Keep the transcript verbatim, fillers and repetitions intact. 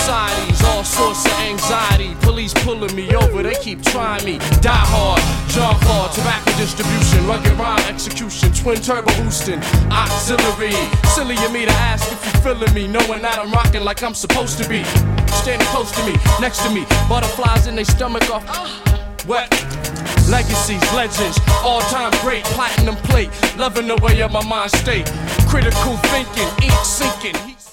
societies, all sorts of anxiety. Police pulling me over, they keep trying me. Die hard, John Claude, tobacco distribution, rugged rhyme execution, twin turbo boosting, auxiliary. Silly of me to ask if you feeling me, knowing that I'm rocking like I'm supposed to be. Standing close to me, next to me, butterflies in their stomach off. Wet. Legacies, legends, all-time great, platinum plate. Loving the way of my mind state. Critical thinking, ink sinking.